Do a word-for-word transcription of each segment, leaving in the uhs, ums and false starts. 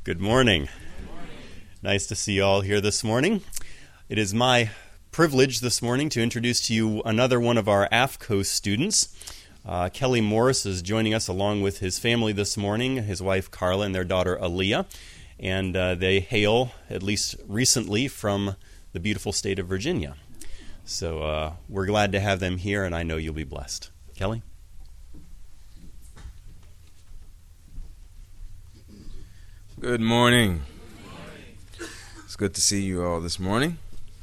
Good morning. Nice to see you all here this morning. It is my privilege this morning to introduce to you another one of our A F C O students. Uh, Kelly Morris is joining us along with his family this morning, his wife Carla and their daughter Aaliyah, and uh, they hail, at least recently, from the beautiful state of Virginia. So uh, we're glad to have them here, and I know you'll be blessed. Kelly? Good morning. It's good to see you all this morning.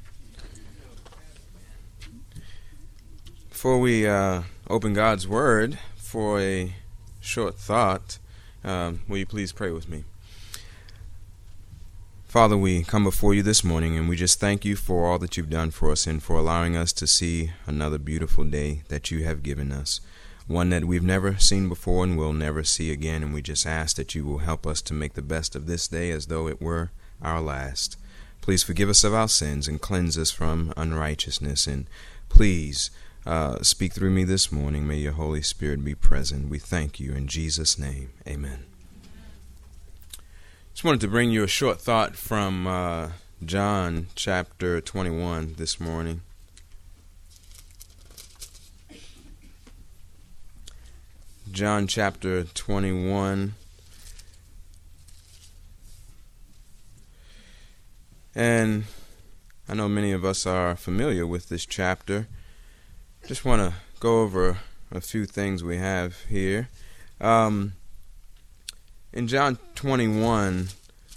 Before we uh, open God's Word for a short thought, um, will you please pray with me? Father, we come before you this morning and we just thank you for all that you've done for us and for allowing us to see another beautiful day that you have given us. One that we've never seen before and will never see again, and we just ask that you will help us to make the best of this day as though it were our last. Please forgive us of our sins and cleanse us from unrighteousness, and please uh, speak through me this morning. May your Holy Spirit be present. We thank you in Jesus' name. Amen. Just wanted to bring you a short thought from uh, John chapter twenty-one this morning. John chapter twenty-one. And I know many of us are familiar with this chapter. Just want to go over a few things we have here. Um, in John twenty-one,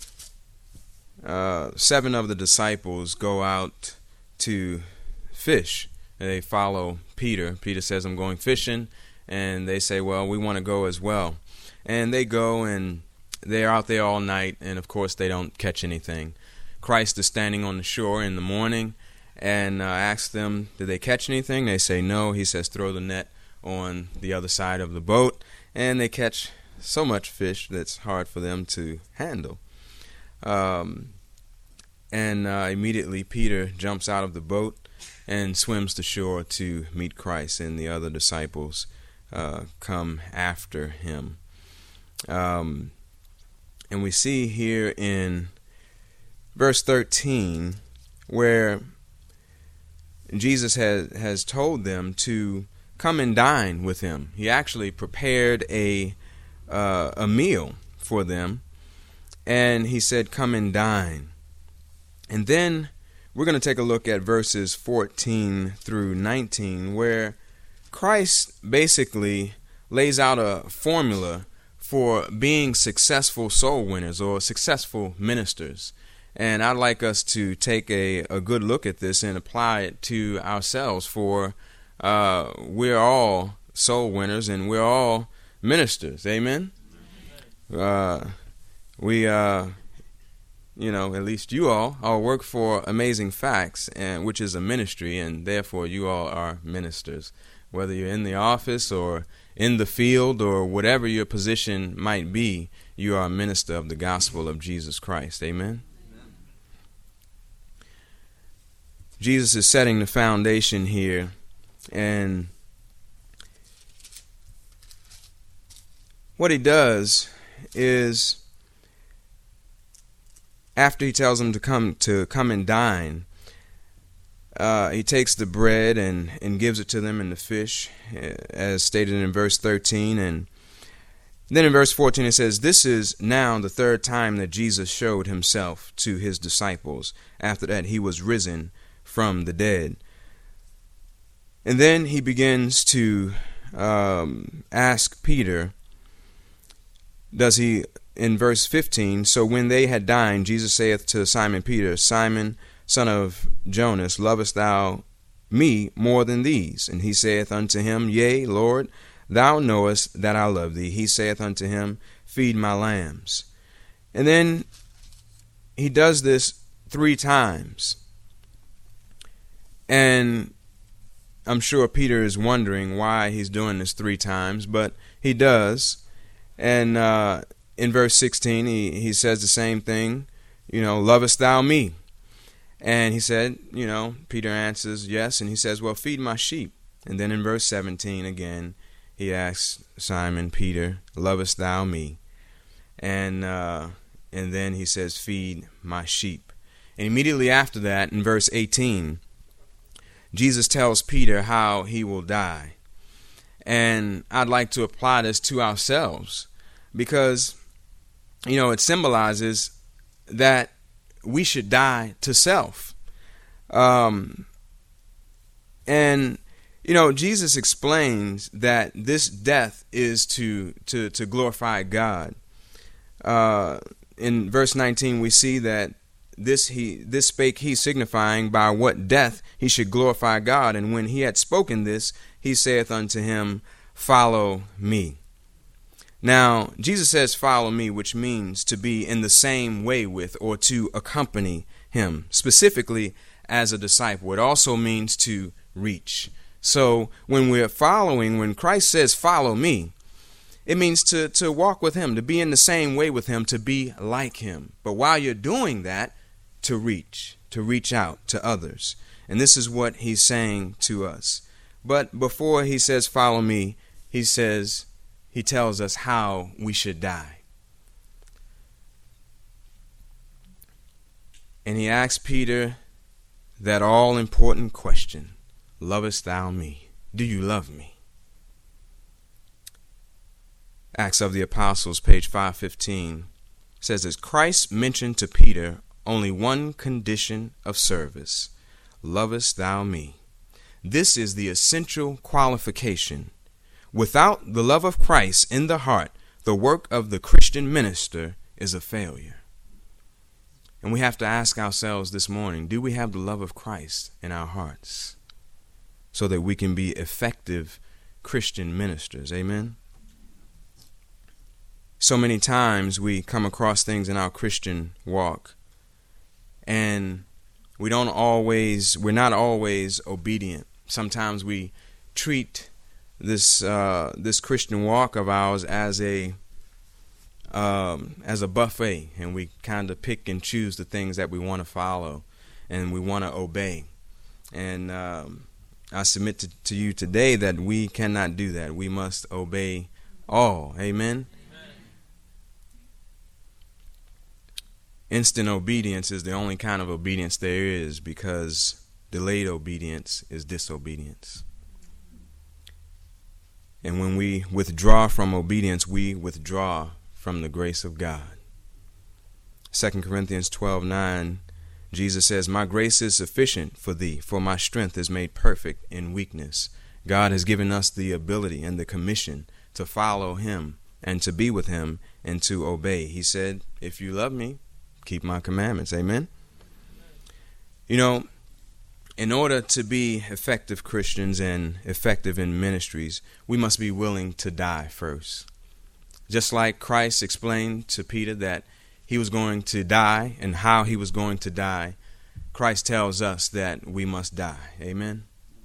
uh, seven of the disciples go out to fish. They follow Peter. Peter says, "I'm going fishing." And they say, well, we want to go as well. And they go, and they're out there all night, and of course they don't catch anything. Christ is standing on the shore in the morning and uh, asks them, did they catch anything? They say no. He says, throw the net on the other side of the boat. And they catch so much fish that's hard for them to handle. Um, and uh, immediately Peter jumps out of the boat and swims to shore to meet Christ and the other disciples. Uh, come after him. Um, and we see here in verse thirteen where Jesus has, has told them to come and dine with him. He actually prepared a, uh, a meal for them, and he said, come and dine. And then we're going to take a look at verses fourteen through nineteen, where Christ basically lays out a formula for being successful soul winners or successful ministers. And I'd like us to take a, a good look at this and apply it to ourselves, for uh, we're all soul winners and we're all ministers. Amen? Uh, we, uh, you know, at least you all, all work for Amazing Facts, and which is a ministry, and therefore you all are ministers. Whether you're in the office or in the field or whatever your position might be, you are a minister of the gospel of Jesus Christ. Amen? Amen. Jesus is setting the foundation here, and what he does is, after he tells them to come to come and dine, Uh, he takes the bread and, and gives it to them, and the fish, as stated in verse thirteen. And then in verse fourteen it says, this is now the third time that Jesus showed himself to his disciples. After that he was risen from the dead. And then he begins to um, ask Peter, does he, in verse fifteen, so when they had dined, Jesus saith to Simon Peter, Simon, son of Jonas, lovest thou me more than these? And he saith unto him, Yea, Lord, thou knowest that I love thee. He saith unto him, Feed my lambs. And then he does this three times. And I'm sure Peter is wondering why he's doing this three times, but he does. And uh, in verse sixteen, he, he says the same thing, you know, lovest thou me? And he said, you know, Peter answers yes, and he says, well, feed my sheep. And then in verse seventeen again, he asks Simon Peter, lovest thou me? And uh, and then he says, feed my sheep. And immediately after that, in verse eighteen, Jesus tells Peter how he will die. And I'd like to apply this to ourselves because, you know, it symbolizes that we should die to self. Um, and, you know, Jesus explains that this death is to, to, to glorify God. Uh, in verse nineteen, we see that This he this spake he, signifying by what death he should glorify God. And when he had spoken this, he saith unto him, follow me. Now, Jesus says, follow me, which means to be in the same way with or to accompany him, specifically as a disciple. It also means to reach. So when we're following, when Christ says, follow me, it means to, to walk with him, to be in the same way with him, to be like him. But while you're doing that, to reach, to reach out to others. And this is what he's saying to us. But before he says, follow me, he says, he tells us how we should die. And he asks Peter that all important question, lovest thou me? Do you love me? Acts of the Apostles, page five fifteen, says, as Christ mentioned to Peter only one condition of service, lovest thou me? This is the essential qualification. Without the love of Christ in the heart, the work of the Christian minister is a failure. And we have to ask ourselves this morning, do we have the love of Christ in our hearts so that we can be effective Christian ministers? Amen. So many times we come across things in our Christian walk and we don't always, we're not always obedient. Sometimes we treat this uh, this Christian walk of ours as a um, as a buffet, and we kind of pick and choose the things that we want to follow and we want to obey. And um, I submit to, to you today that we cannot do that. We must obey all. Amen. Instant obedience is the only kind of obedience there is, because delayed obedience is disobedience. And when we withdraw from obedience, we withdraw from the grace of God. Second Corinthians twelve nine, Jesus says, my grace is sufficient for thee, for my strength is made perfect in weakness. God has given us the ability and the commission to follow him and to be with him and to obey. He said, if you love me, keep my commandments. Amen. You know, in order to be effective Christians and effective in ministries, we must be willing to die first. Just like Christ explained to Peter that he was going to die and how he was going to die, Christ tells us that we must die. Amen.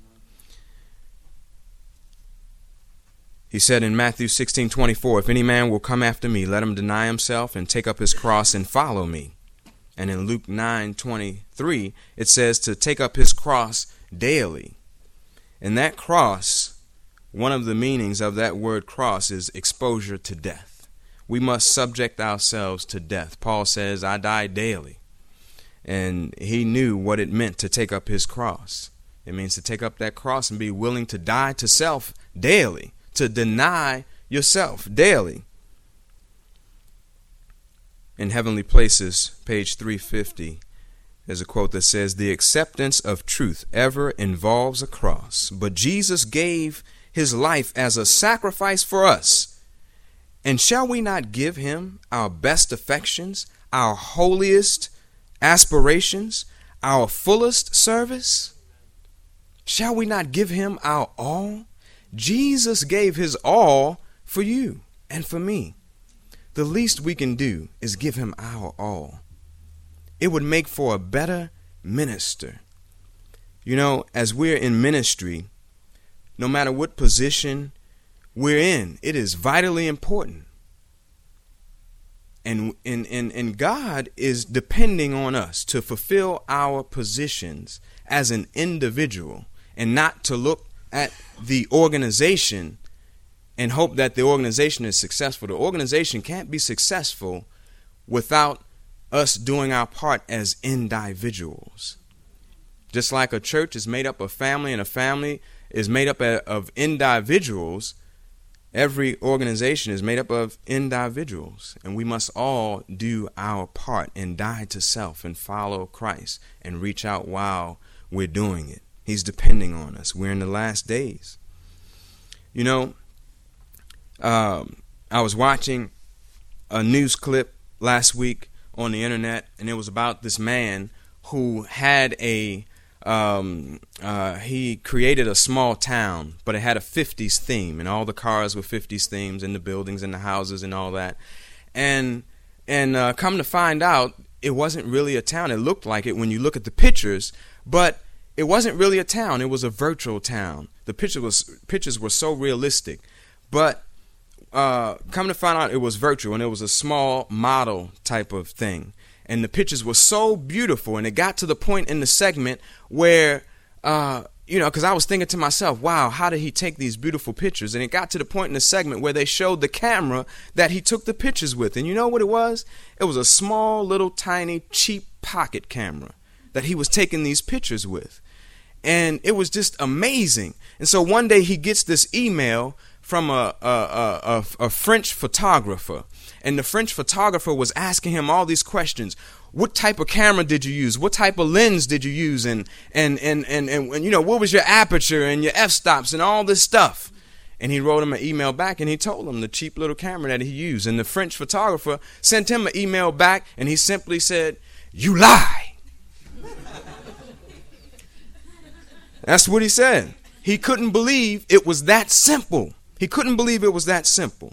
He said in Matthew sixteen twenty-four, if any man will come after me, let him deny himself and take up his cross and follow me. And in Luke nine twenty-three, it says to take up his cross daily. And that cross, one of the meanings of that word cross is exposure to death. We must subject ourselves to death. Paul says, I die daily. And he knew what it meant to take up his cross. It means to take up that cross and be willing to die to self daily, to deny yourself daily. In Heavenly Places, page three fifty, there's a quote that says, the acceptance of truth ever involves a cross, but Jesus gave his life as a sacrifice for us. And shall we not give him our best affections, our holiest aspirations, our fullest service? Shall we not give him our all? Jesus gave his all for you and for me. The least we can do is give him our all. It would make for a better minister. You know, as we're in ministry, no matter what position we're in, it is vitally important. And, and, and, and God is depending on us to fulfill our positions as an individual and not to look at the organization and hope that the organization is successful. The organization can't be successful without us doing our part as individuals. Just like a church is made up of family and a family is made up of individuals, every organization is made up of individuals. And we must all do our part and die to self and follow Christ and reach out while we're doing it. He's depending on us. We're in the last days. You know, um, I was watching a news clip last week on the internet, and it was about this man who had a um, uh, he created a small town, but it had a fifties theme, and all the cars were fifties themes, and the buildings and the houses and all that. And and uh, come to find out, it wasn't really a town. It looked like it when you look at the pictures, but it wasn't really a town. It was a virtual town. The picture was pictures were so realistic, but uh, come to find out, it was virtual, and it was a small model type of thing. And the pictures were so beautiful, and it got to the point in the segment where, uh, you know, because I was thinking to myself, wow, how did he take these beautiful pictures? And it got to the point in the segment where they showed the camera that he took the pictures with. And you know what it was? It was a small, little, tiny, cheap pocket camera that he was taking these pictures with. And it was just amazing. And so one day he gets this email from a, a, a, a, a French photographer. And the French photographer was asking him all these questions. What type of camera did you use? What type of lens did you use? And, and, and, and, and, and you know, what was your aperture and your f-stops and all this stuff? And he wrote him an email back, and he told him the cheap little camera that he used. And the French photographer sent him an email back, and he simply said, "You lie." That's what he said. He couldn't believe it was that simple. He couldn't believe it was that simple.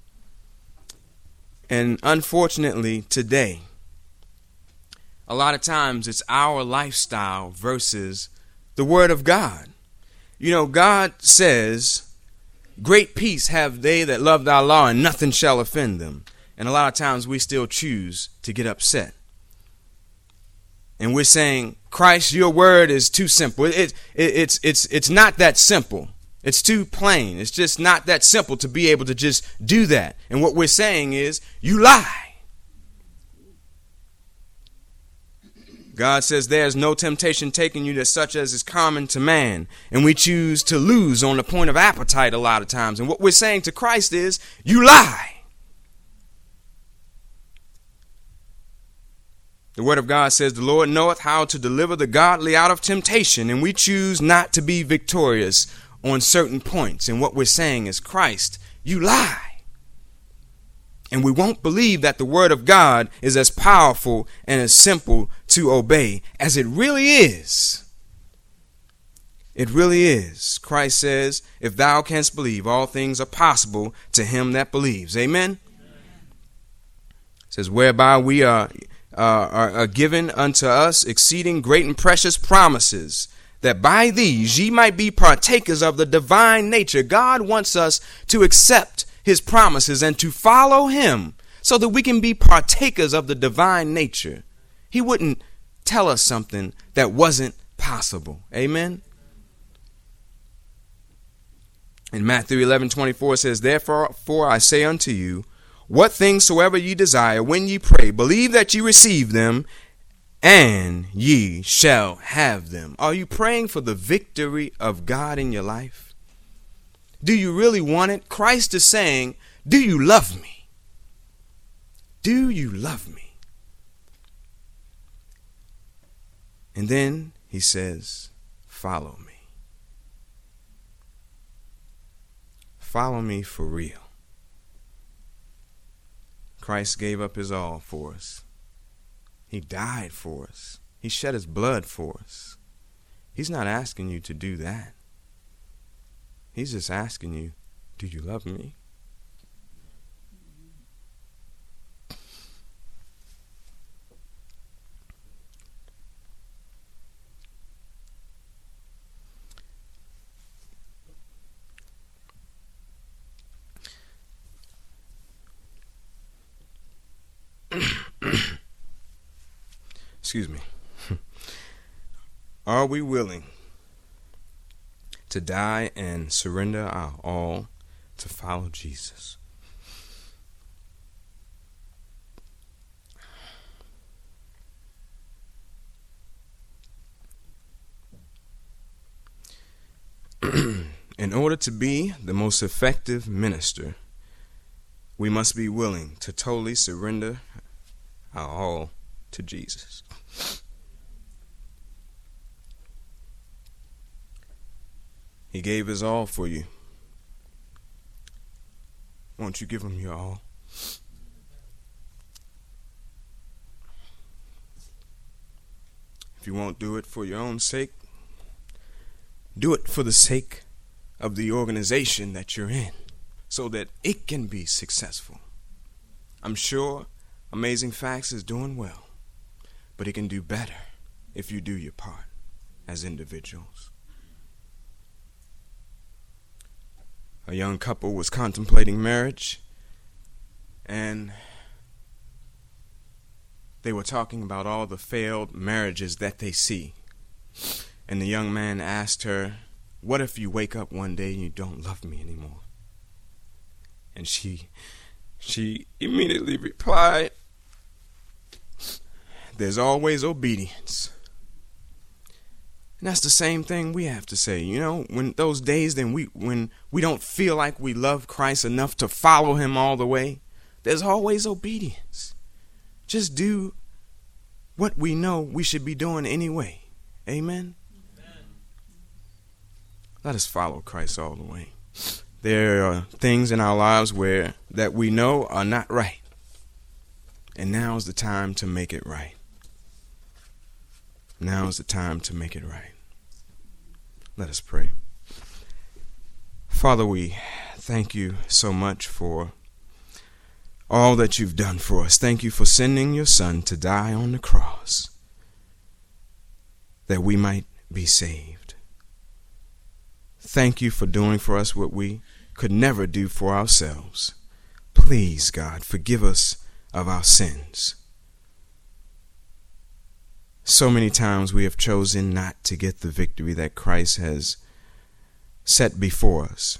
And unfortunately, today, a lot of times it's our lifestyle versus the Word of God. You know, God says, "Great peace have they that love thy law, and nothing shall offend them." And a lot of times we still choose to get upset. And we're saying, "Christ, your word is too simple." It, it, it's, it's, it's not that simple. It's too plain. It's just not that simple to be able to just do that. And what we're saying is, you lie. God says there's no temptation taking you that such as is common to man. And we choose to lose on the point of appetite a lot of times. And what we're saying to Christ is, you lie. The Word of God says, "The Lord knoweth how to deliver the godly out of temptation," and we choose not to be victorious on certain points. And what we're saying is, Christ, you lie. And we won't believe that the Word of God is as powerful and as simple to obey as it really is. It really is. Christ says, "If thou canst believe, all things are possible to him that believes." Amen? It says, "Whereby we are... Uh, are, are given unto us exceeding great and precious promises, that by these ye might be partakers of the divine nature." God wants us to accept his promises and to follow him so that we can be partakers of the divine nature. He wouldn't tell us something that wasn't possible. Amen. In Matthew eleven twenty-four says, "Therefore for I say unto you, what things soever ye desire, when ye pray, believe that ye receive them, and ye shall have them." Are you praying for the victory of God in your life? Do you really want it? Christ is saying, do you love me? Do you love me? And then he says, follow me. Follow me for real. Christ gave up his all for us. He died for us. He shed his blood for us. He's not asking you to do that. He's just asking you, do you love me? Excuse me. Are we willing to die and surrender our all to follow Jesus? In order to be the most effective minister, we must be willing to totally surrender our all to Jesus. He gave his all for you. Won't you give him your all? If you won't do it for your own sake, do it for the sake of the organization that you're in, so that it can be successful. I'm sure Amazing Facts is doing well, but it can do better if you do your part as individuals. A young couple was contemplating marriage, and they were talking about all the failed marriages that they see. And the young man asked her, "What if you wake up one day and you don't love me anymore?" And she she immediately replied, "There's always obedience." And that's the same thing we have to say. You know, when those days then we when we don't feel like we love Christ enough to follow him all the way, there's always obedience. Just do what we know we should be doing anyway. Amen? Amen. Let us follow Christ all the way. There are things in our lives where that we know are not right. And now is the time to make it right. Now is the time to make it right. Let us pray. Father, we thank you so much for all that you've done for us. Thank you for sending your Son to die on the cross that we might be saved. Thank you for doing for us what we could never do for ourselves. Please, God, forgive us of our sins. So many times we have chosen not to get the victory that Christ has set before us.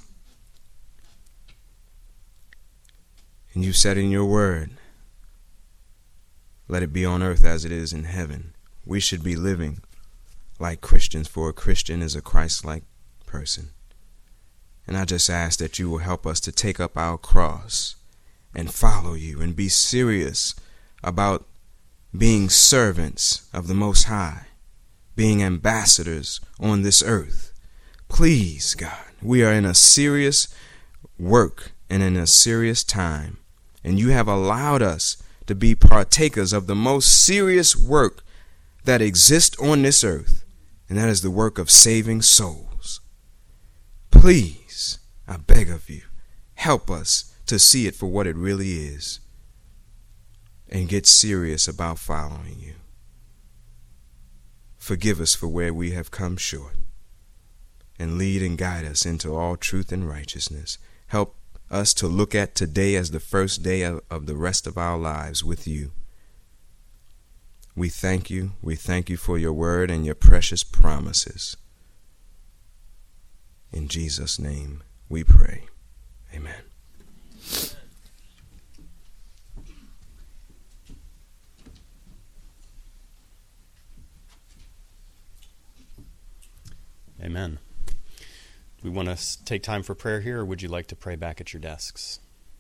And you said in your word, let it be on earth as it is in heaven. We should be living like Christians, for a Christian is a Christ-like person. And I just ask that you will help us to take up our cross and follow you and be serious about being servants of the Most High, being ambassadors on this earth. Please, God, we are in a serious work and in a serious time, and you have allowed us to be partakers of the most serious work that exists on this earth, and that is the work of saving souls. Please, I beg of you, help us to see it for what it really is and get serious about following you. Forgive us for where we have come short, and lead and guide us into all truth and righteousness. Help us to look at today as the first day of, of the rest of our lives with you. We thank you. We thank you for your word and your precious promises. In Jesus' name we pray. Amen. Amen. Do we want to take time for prayer here, or would you like to pray back at your desks?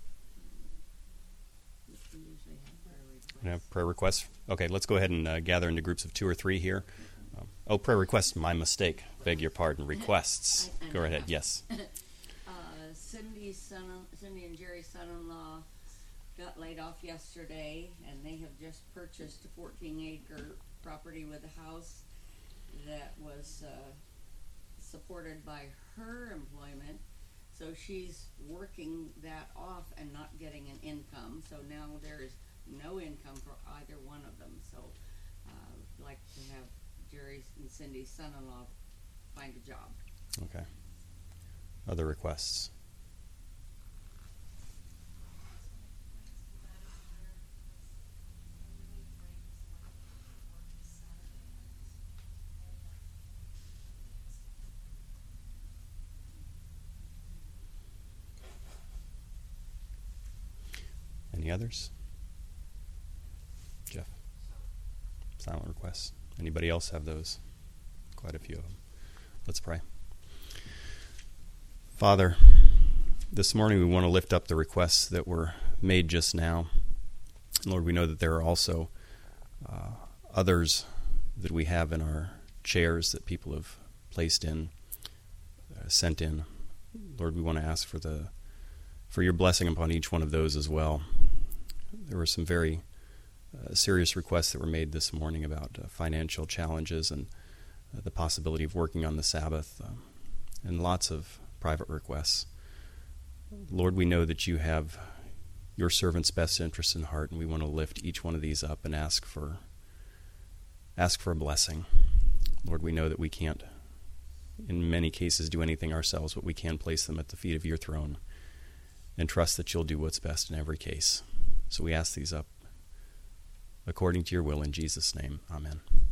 Have prayer requests? Okay, let's go ahead and uh, gather into groups of two or three here. Um, oh, prayer requests, my mistake. Beg your pardon. Requests. Go right ahead, yes. uh, Cindy's son, Cindy and Jerry's son-in-law got laid off yesterday, and they have just purchased a fourteen acre property with a house that was uh, supported by her employment. So she's working that off and not getting an income. So now there is no income for either one of them. So uh, I'd like to have Jerry's and Cindy's son-in-law find a job. Okay. Other requests? Any others? Jeff? Silent requests. Anybody else have those? Quite a few of them. Let's pray. Father, this morning we want to lift up the requests that were made just now. Lord, we know that there are also uh, others that we have in our chairs that people have placed in, uh, sent in. Lord, we want to ask for the for your blessing upon each one of those as well. There were some very uh, serious requests that were made this morning about uh, financial challenges and uh, the possibility of working on the Sabbath, um, and lots of private requests. Lord, we know that you have your servant's best interest in heart, and we want to lift each one of these up and ask for ask for a blessing. Lord, we know that we can't, in many cases, do anything ourselves, but we can place them at the feet of your throne and trust that you'll do what's best in every case. So we ask these up according to your will in Jesus' name. Amen.